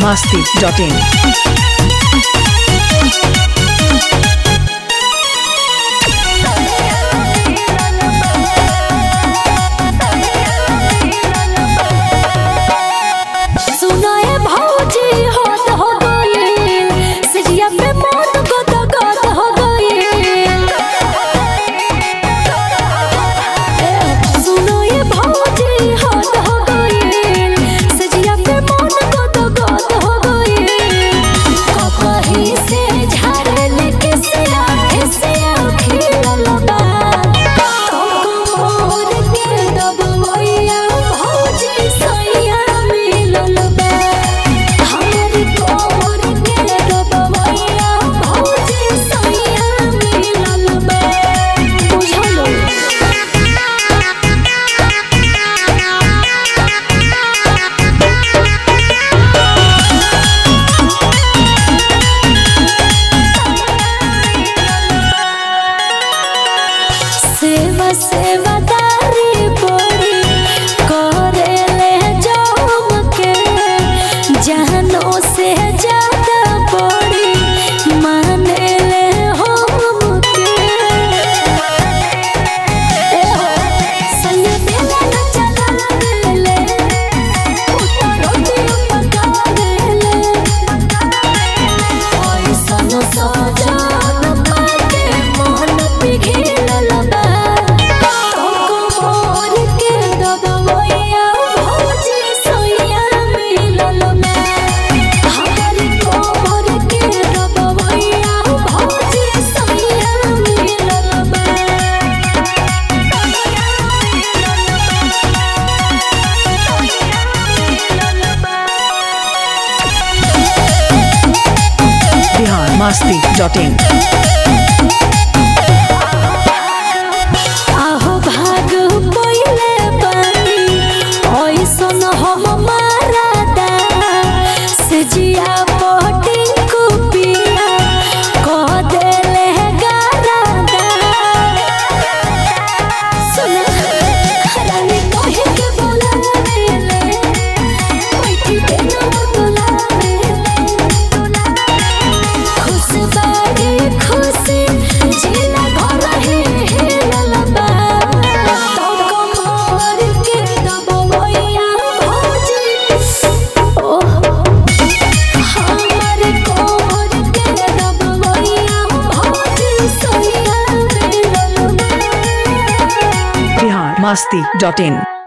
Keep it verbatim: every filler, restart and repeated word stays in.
masti dot in. सेवादारी बड़ी करेले जम के जहनों से ज्यादा बड़ी माने ले हम के संग मेला न चला ले उतारो दियो पका ले ओई सनो सजान पाके मन पिघल लबा masti dot in. आहो भाग पहिले पानी ओइसन हम मारादा से जिया पटी कुपिया कह देले गारादा सुन रानी कहे के बोला देले बैठी देना बोला खुश बाड़ी खुशी जिला घर है ललबा तो कमर के दबवैया भौजी ओ हमर कोर के दबवैया भौजी सैया ललबा masti dot in.